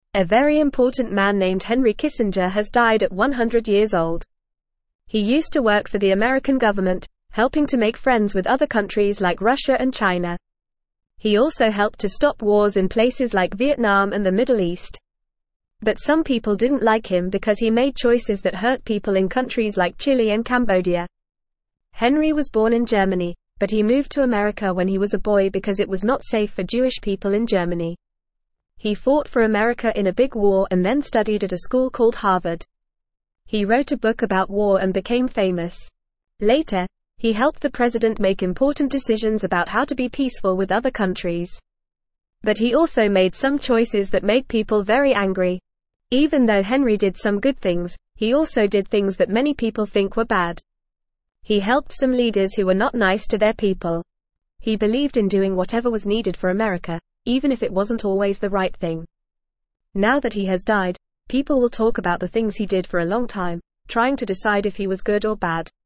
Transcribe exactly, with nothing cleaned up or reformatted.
A very important man named Henry Kissinger has died at one hundred years old. He used to work for the American government, helping to make friends with other countries like Russia and China. He also helped to stop wars in places like Vietnam and the Middle East. But some people didn't like him because he made choices that hurt people in countries like Chile and Cambodia. Henry was born in Germany, but he moved to America when he was a boy because it was not safe for Jewish people in Germany. He fought for America in a big war and then studied at a school called Harvard. He wrote a book about war and became famous. Later, he helped the president make important decisions about how to be peaceful with other countries. But he also made some choices that made people very angry. Even though Henry did some good things, he also did things that many people think were bad. He helped some leaders who were not nice to their people. He believed in doing whatever was needed for America, even if it wasn't always the right thing. Now that he has died, people will talk about the things he did for a long time, trying to decide if he was good or bad.